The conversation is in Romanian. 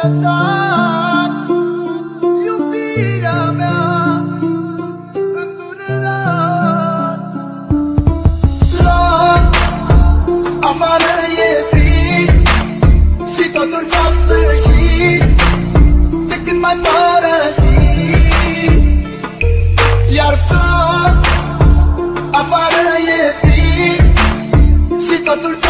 lăsat iubirea mea îndurerat. La afară e frig și totul s-a sfârșit de când m-ai părăsit. Iar afară e frig și totul